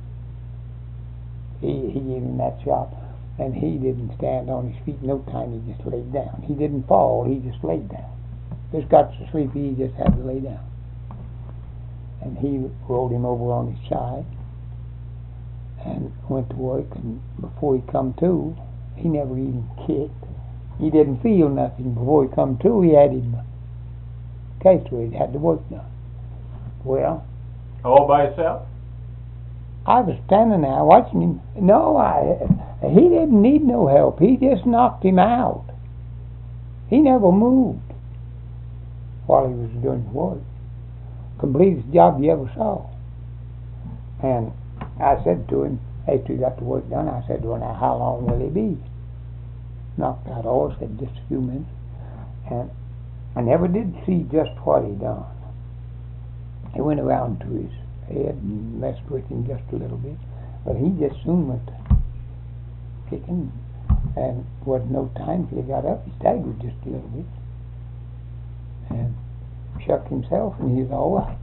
He gave him that shot, and he didn't stand on his feet no time. He just laid down. He didn't fall. He just laid down. Just got so sleepy he just had to lay down. And he rolled him over on his side and went to work. And before he come to, he never even kicked. He didn't feel nothing. Before he come to, he had him castrated. Had the work done. Well, All by itself? I was standing there watching him. No, he didn't need no help. He just knocked him out. He never moved while he was doing the work. Completest job you ever saw. And I said to him, after he got the work done, I said, well, now, how long will he be? Knocked out all, said just a few minutes. And I never did see just what he done. He went around to his head and messed with him just a little bit, but he just soon went to kicking, and wasn't no time till he got up. He staggered just a little bit and shook himself, and he was all right.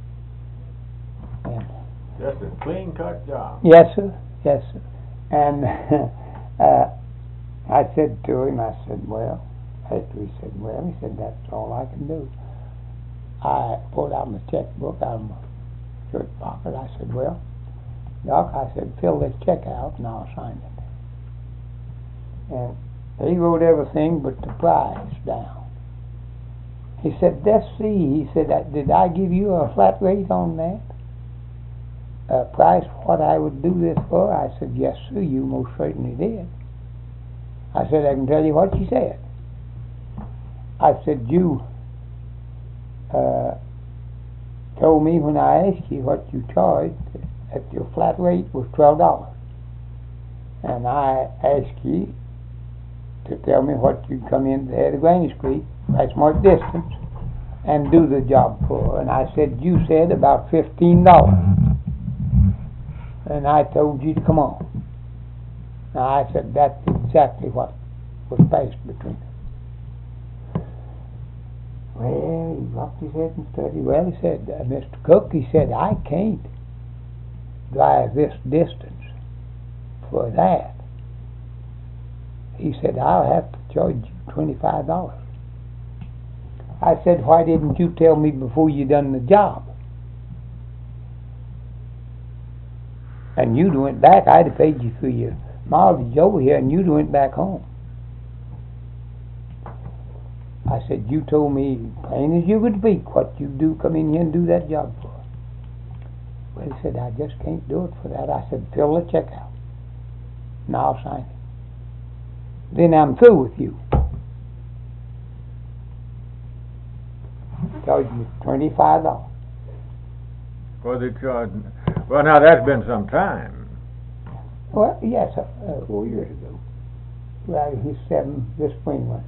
And Just a clean-cut job. yes, sir. Yes, sir. And I said to him, I said, well, after he said, well, he said, that's all I can do. I pulled out my checkbook out of my shirt pocket. I said, well, Doc, I said, fill this check out and I'll sign it. And he wrote everything but the price down. He said, let's see. He said, did I give you a flat rate on that? A price for what I would do this for? I said, yes, sir, you most certainly did. I said, I can tell you what you said. I said, you told me when I asked you what you charged that your flat rate was $12. And I asked you to tell me what you'd come in the head of Granny's Creek, right smart distance, and do the job for. And I said, you said about $15. And I told you to come on. Now I said, that's exactly what was passed between us. Well, he rocked his head and studied. Well, he said, Mr. Cook, he said, I can't drive this distance for that. He said, I'll have to charge you $25. I said, why didn't you tell me before you done the job? And you'd went back, I'd have paid you for your mileage over here, and you'd went back home. I said, you told me plain as you could speak what you do, come in here and do that job for. Well, he said, I just can't do it for that. I said, fill the check out, and I'll sign it. Then I'm through with you. Charge me $25. Well, they charged. Well, now that's been some time. Well, yes, 4 years ago. well, he's 7 this spring one.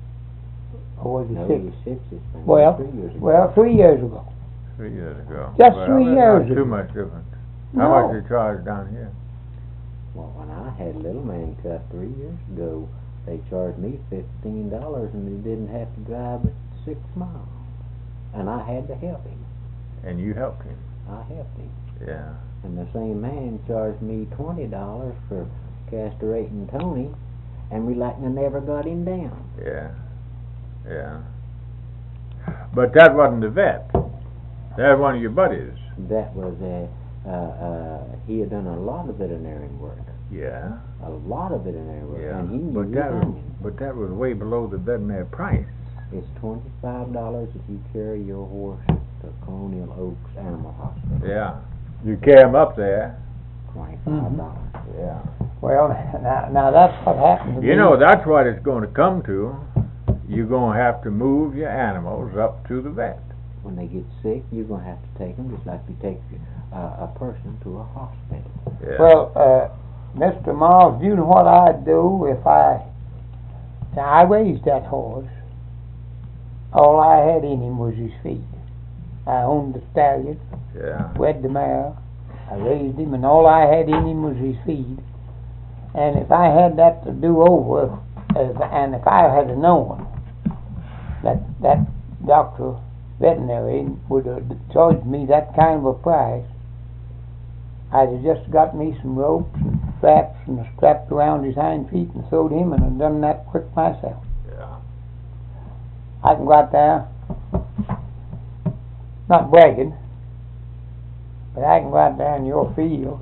Or was he No, 6? he's 6 this spring. Well, 3 years ago. Well, 3 years ago. 3 years ago. Just Well, 3 that's years not ago. too much difference. No. How much they charge down here? Well, when I had Little Man cut 3 years ago, they charged me $15 and he didn't have to drive but 6 miles. And I had to help him. And you helped him. I helped him. Yeah. And the same man charged me $20 for castrating Tony, and we like I never got him down. Yeah. Yeah. But that wasn't the vet. That was one of your buddies. That was he had done a lot of veterinary work. Yeah. A lot of veterinary work. Yeah. And he knew But his that was, onions. but that was way below the veterinary price. It's $25 if you carry your horse to Colonial Oaks Animal Hospital. Yeah. You carry him up there. $25. Yeah. Well, now that's what happened to me. You know, that's what it's going to come to. You're going to have to move your animals up to the vet. When they get sick, you're going to have to take them just like you take a person to a hospital. Yeah. Well, Mr. Miles, you know what I'd do if I raised that horse. All I had in him was his feed. I owned the stallion, Yeah. wed the mare, I raised him, and all I had in him was his feed. And if I had that to do over, and if I had known that doctor, veterinary, would have charged me that kind of a price, I'd have just got me some ropes and straps and strapped around his hind feet and sewed him and have done that quick myself. Yeah. I can go out there, not bragging, but I can go out there in your field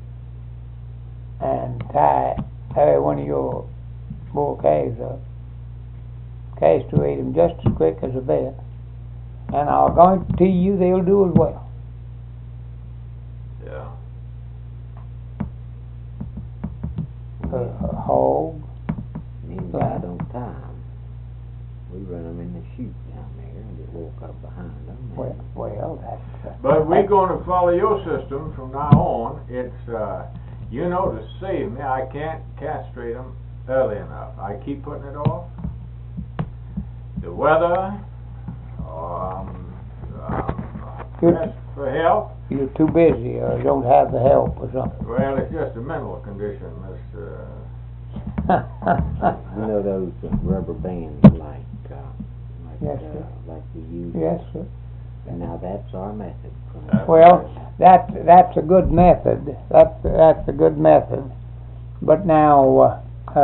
and tie one of your bull calves up, castrate them just as quick as a vet, and I'll guarantee you they'll do as well. Yeah. A hog. Me and Right. God on time. We run them in the chute down there and just walk up behind them. Well, that's... But we're going to follow your system from now on. It's, you know, to save me, I can't castrate them early enough. I keep putting it off. The weather, You're- for health. You're too busy or don't have the help or something. Well, it's just a mental condition, Mr. You know those rubber bands Yes, sir. like we use? Yes, sir. And now that's our method. Well, that's a good method. That's a good method. But now,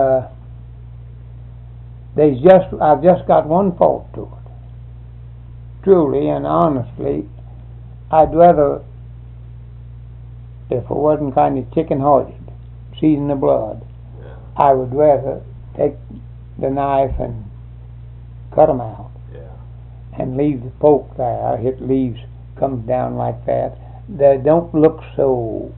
I've just got one fault to it. Truly and honestly, I'd rather, if I wasn't kind of chicken-hearted, season the blood, Yeah. I would rather take the knife and cut them out Yeah. and leave the poke there. It leaves, comes down like that. They don't look so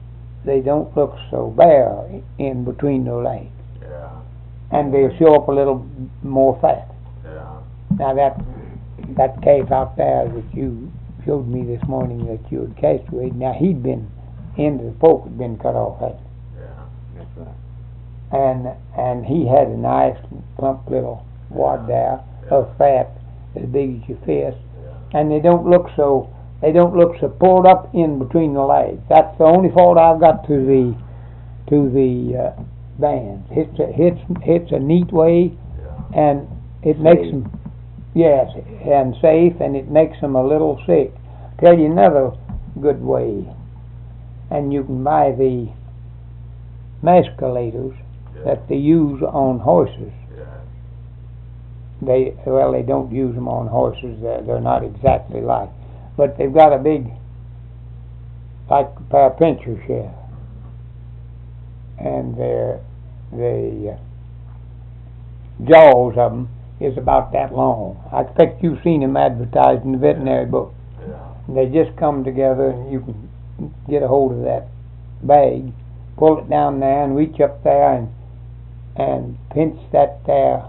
bare in between the legs, Yeah. and they'll show up a little more fat. Yeah. Now that calf out there that you showed me this morning that you had castrated, now he'd been into the poke had been cut off, hadn't Yeah. That's right. and he had a nice plump little wad there of fat as big as your fist, and they don't look so pulled up in between the legs. That's the only fault I've got to the bands. It's a neat way, Yeah. and it makes Safe. them, yes, and safe, and it makes them a little sick. Tell you another good way, and you can buy the masculators Yeah. that they use on horses. Yeah. They don't use them on horses. They're not exactly like, but they've got a big, like a pair of pincher shafts, and the jaws of them is about that long. I expect you've seen them advertised in the veterinary book. And they just come together, and you can get a hold of that bag, pull it down there, and reach up there and pinch that there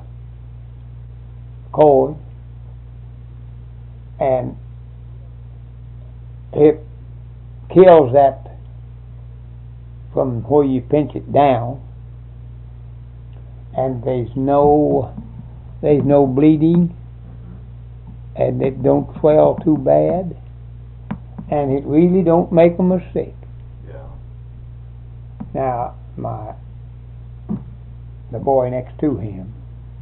cord, and it kills that from where you pinch it down, and there's no bleeding, and it don't swell too bad, and it really don't make them sick. Yeah. Now, the boy next to him,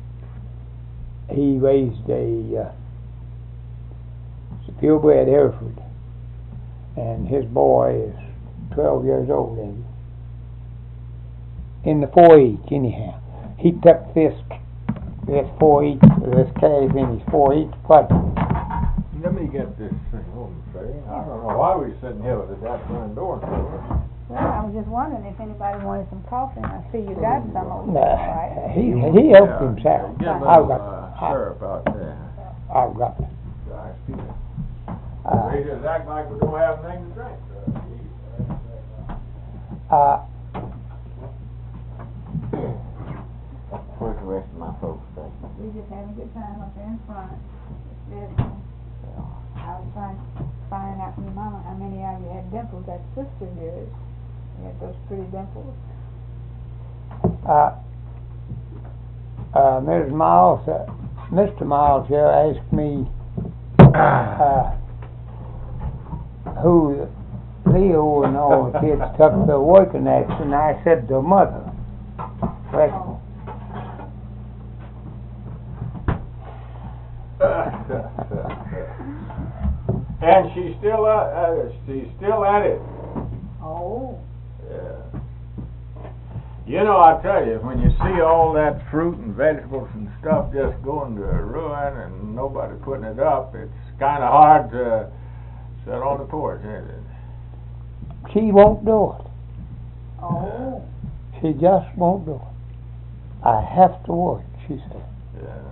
he raised a purebred Hereford, and his boy is 12 years old, in the 4-H anyhow. He took this 4-H, this calf in his 4-H project. Let me get this thing home, Freddie. I don't know why we're sitting here with the front door. Well, I was just wondering if anybody wanted some coffee, and I see you got some over there, right? He helped himself. Get a I've little got syrup out there. I've got They just act like we don't have anything to drink. Where's the rest of my folks? We just having a good time up there in front. I was trying to find out from your mama how many of you had dimples. That sister of yours, you had those pretty dimples. Mrs. Miles, Mr. Miles here asked me who Leo and all the kids took the working next, and I said the mother. And she's still at it. Oh. Yeah. You know, I tell you, when you see all that fruit and vegetables and stuff just going to ruin and nobody putting it up, it's kind of hard to sit on the porch, isn't it? She won't do it. Oh. She just won't do it. I have to work, she said. Yeah.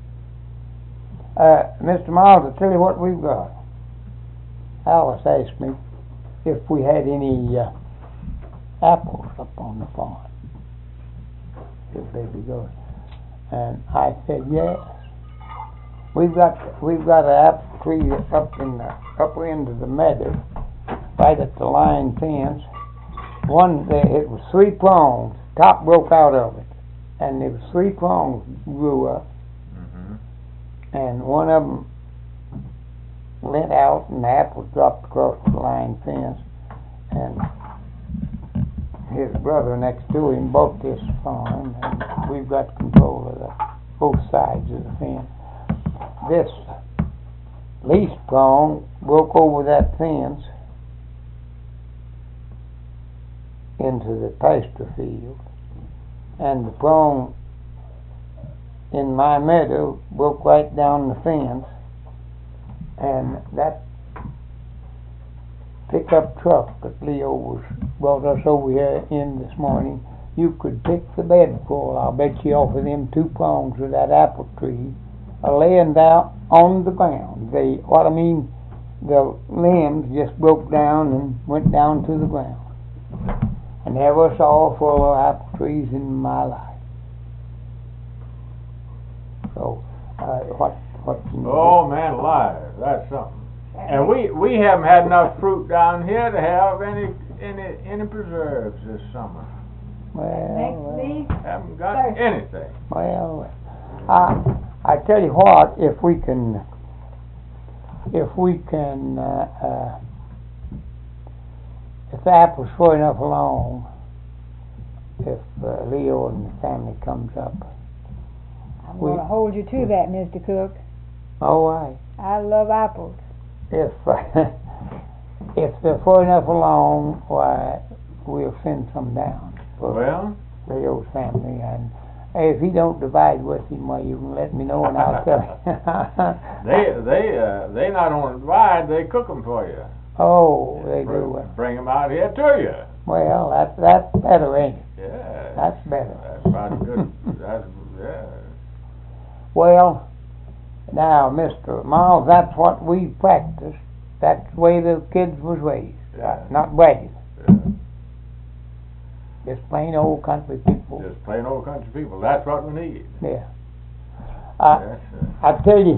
Mr. Miles, I'll tell you what we've got. Alice asked me if we had any apples up on the farm. If they'd be good. And I said yes. We've got an apple tree up in the upper end of the meadow, right at the line fence. It was 3 prongs. Top broke out of it, and there was 3 prongs grew up. And one of them went out, and the apple dropped across the line fence. And his brother next to him bought this farm, and we've got control of both sides of the fence. This least prong broke over that fence into the pasture field, and the prong in my meadow broke right down the fence, and that pickup truck that Leo brought us over here in this morning, you could pick the bed full, I'll bet you, off of them 2 prongs of that apple tree laying down on the ground. The limbs just broke down and went down to the ground. I never saw full of apple trees in my life. So, what can you Oh man, alive, that's something. And we haven't had enough fruit down here to have any preserves this summer. Well, Haven't got anything. Well, I tell you what, if the apple's far enough along, if Leo and the family comes up, I'm going to hold you to that, Mr. Cook. all right. I love apples. If they're far enough along, why, we'll send some down for Well, Leo's family, and Hey, if he don't divide with him, well, you can let me know and I'll tell you. They not only divide, they cook them for you. Oh, they do. Bring them out here to you. Well, that's better, ain't it? Yeah. That's better. That's about good. Yeah. Well, now, Mr. Miles, that's what we practiced. That's the way the kids was raised. Yeah. Not bragging. Yeah. Just plain old country people. Just plain old country people. That's what we need. Yeah. Yes, I tell you,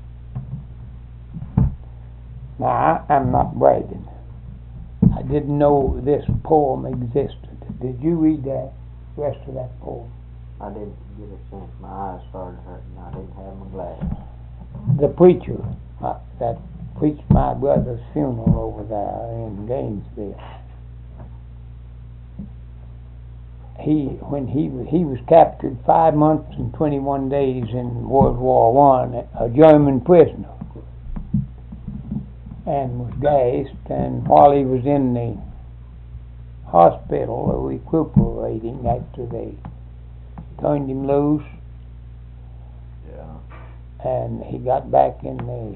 now I'm not bragging. I didn't know this poem existed. Did you read that rest of that poem? I didn't get a sense. My eyes started hurting. I didn't have my glasses. The preacher that preached my brother's funeral over there in Gainesville. When he was captured 5 months and 21 days in World War I, a German prisoner, and was gassed, and while he was in the hospital recuperating after they turned him loose, yeah. and he got back in the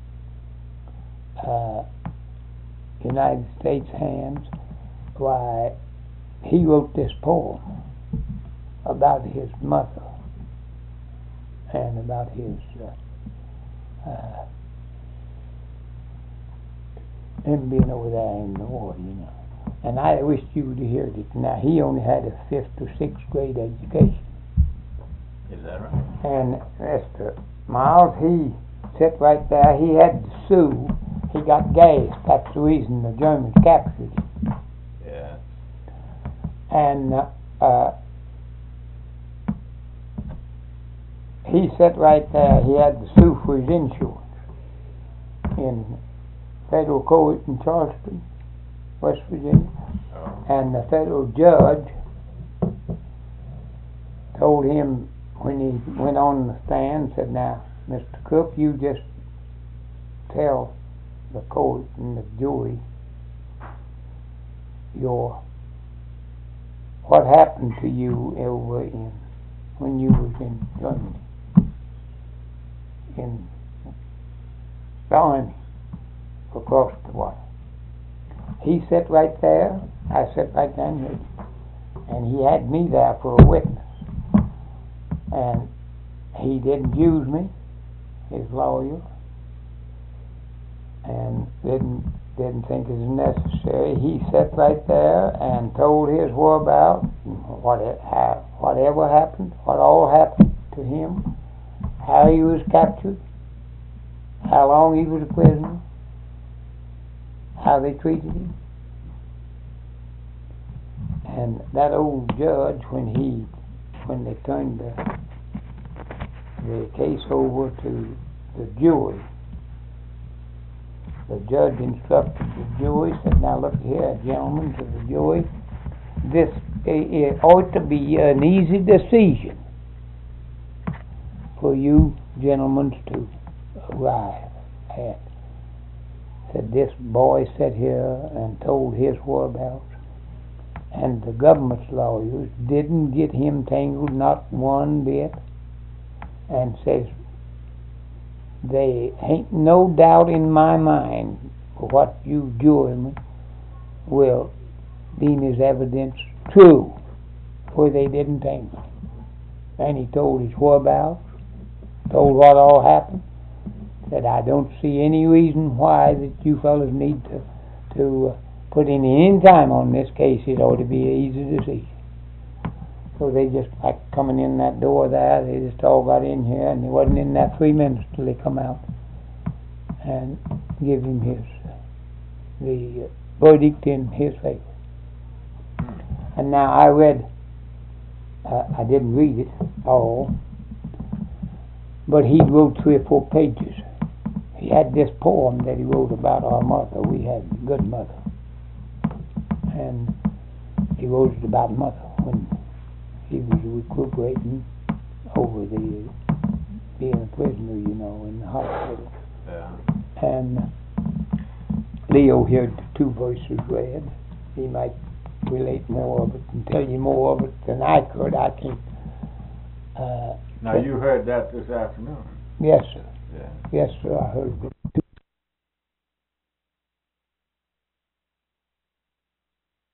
United States hands, why, he wrote this poem about his mother and about his him being over there in the war, you know. And I wish you would have heard it. Now, he only had a 5th or 6th grade education. Is that right? And Mr. Miles, he sat right there. He had to sue. He got gassed. That's the reason the Germans captured him. Yeah. And he sat right there. He had to sue for his insurance in federal court in Charleston, West Virginia. Oh. And the federal judge told him when he went on the stand, said, "Now, Mr. Cook, you just tell the court and the jury what happened to you over when you was in Germany, in the army, across the water." He sat right there. I sat right there and heard him. And he had me there for a witness. And he didn't use me, his lawyer, and didn't think it was necessary. He sat right there and told his whereabouts, whatever happened, what all happened to him, how he was captured, how long he was a prisoner, how they treated him. And that old judge, when they turned the case over to the jury, the judge instructed the jury, said, "Now look here, gentlemen," to the jury, "this it ought to be an easy decision for you gentlemen to arrive at." Said, "This boy sat here and told his whereabouts, and the government's lawyers didn't get him tangled not one bit, and says, they ain't no doubt in my mind what you jurymen will deem as evidence true, for they didn't tangle him." And he told his whereabouts, told what all happened, said, "I don't see any reason why that you fellas need to put any time on this case. It ought to be an easy decision." So they just, like coming in that door there, they just all got in here, and they wasn't in there 3 minutes till they come out and give him the verdict in his favor. And now I read, I didn't read it all, but he wrote 3 or 4 pages. He had this poem that he wrote about our mother. We had a good mother, and he wrote it about mother when he was recuperating over being a prisoner, you know, in the hospital. Yeah. And Leo heard the 2 verses read. He might relate more of it and tell you more of it than I could. I can't Now, you heard that this afternoon? Yes, sir. Yeah. Yes, sir, I heard it.